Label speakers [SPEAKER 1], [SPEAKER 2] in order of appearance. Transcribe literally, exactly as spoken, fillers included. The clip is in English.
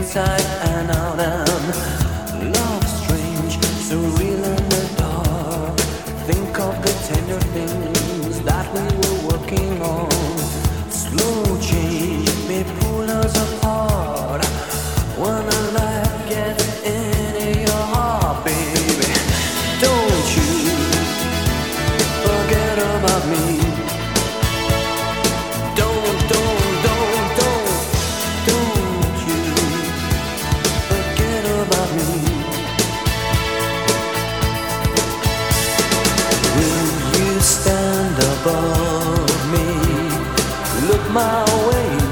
[SPEAKER 1] inside and out, and love strange, surreal in the dark. Think of the tender things that we were working on. Slow change may pull us apart when the light gets into your heart, baby. Don't you forget about me. Don't, don't, don't, don't, don't you forget about me. Will you stand above me? Look my way.